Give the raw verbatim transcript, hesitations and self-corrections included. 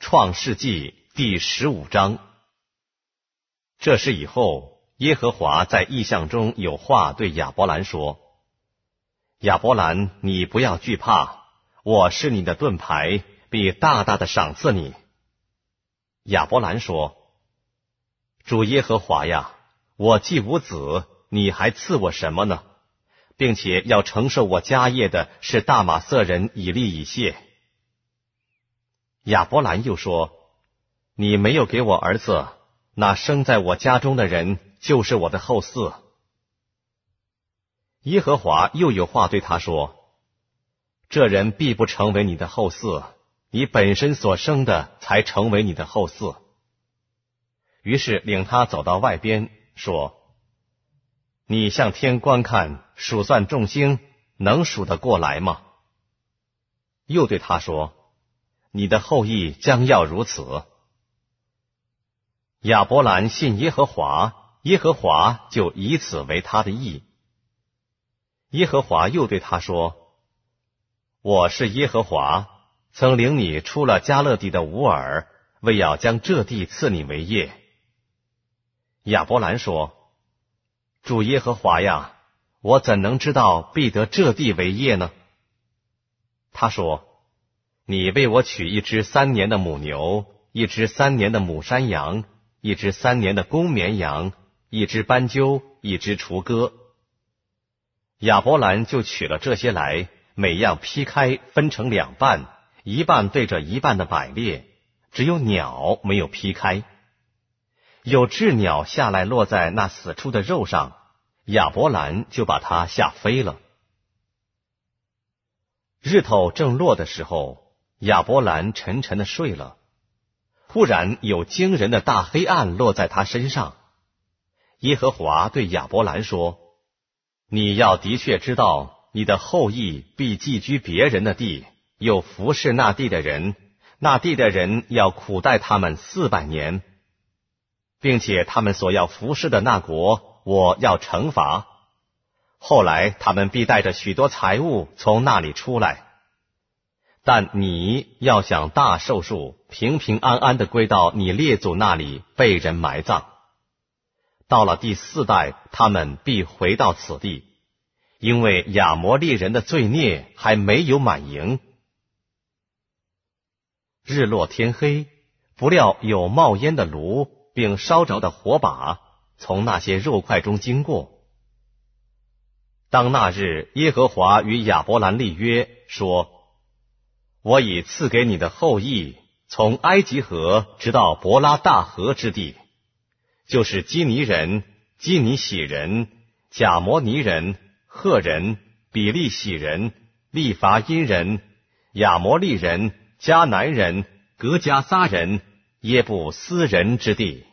创世纪第十五章。这事以后，耶和华在异象中有话对亚伯兰说：亚伯兰，你不要惧怕，我是你的盾牌，必大大的赏赐你。亚伯兰说：主耶和华呀，我既无子，你还赐我什么呢？并且要承受我家业的是大马色人以利以谢。亚伯兰又说：你没有给我儿子，那生在我家中的人就是我的后嗣。耶和华又有话对他说：这人必不成为你的后嗣，你本身所生的才成为你的后嗣。于是领他走到外边，说：你向天观看，数算众星，能数得过来吗？又对他说：你的后裔将要如此。亚伯兰信耶和华，耶和华就以此为他的义。耶和华又对他说：我是耶和华，曾领你出了迦勒地的乌尔，为要将这地赐你为业。亚伯兰说：主耶和华呀，我怎能知道必得这地为业呢？他说：你为我取一只三年的母牛，一只三年的母山羊，一只三年的公绵羊，一只斑鸠，一只雏鸽。亚伯兰就取了这些来，每样劈开，分成两半，一半对着一半的摆列，只有鸟没有劈开。有鸷鸟下来落在那死处的肉上，亚伯兰就把它吓飞了。日头正落的时候，亚伯兰沉沉的睡了。忽然有惊人的大黑暗落在他身上。耶和华对亚伯兰说：你要的确知道，你的后裔必寄居别人的地，又服侍那地的人，那地的人要苦待他们四百年，并且他们所要服侍的那国，我要惩罚。后来他们必带着许多财物从那里出来。但你要想大寿数，平平安安的归到你列祖那里，被人埋葬。到了第四代，他们必回到此地，因为亚摩利人的罪孽还没有满盈。日落天黑，不料有冒烟的炉并烧着的火把从那些肉块中经过。当那日，耶和华与亚伯兰立约，说：我已赐给你的后裔，从埃及河直到伯拉大河之地，就是基尼人、基尼喜人、贾摩尼人、赫人、比利喜人、利伐因人、亚摩利人、迦南人、革迦撒人、耶布斯人之地。